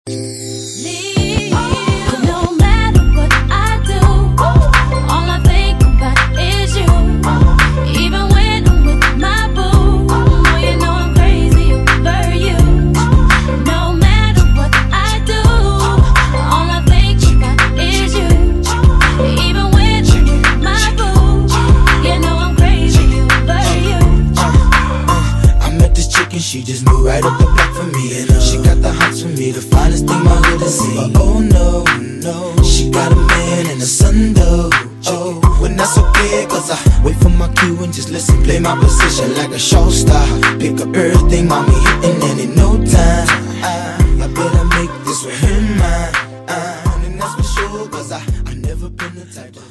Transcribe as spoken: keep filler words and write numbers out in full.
No matter what I do, all I think about is you. Even when I'm with my boo, oh, you know I'm crazy over you. No matter what I do, all I think about is you. Even when I'm with my boo, you know I'm crazy over you. I met this chick and she just moved right up the block for me, and uh, she got the hots for me, the finest thing my hood has seen. But oh no, no, she got a man and a son though. Oh, when that's okay, cause I wait for my cue and just listen, play my position like a show star. Pick up everything, mommy hitting, and in no time I, I better make this with him mine, uh, and that's for sure, cause I, I never been the type to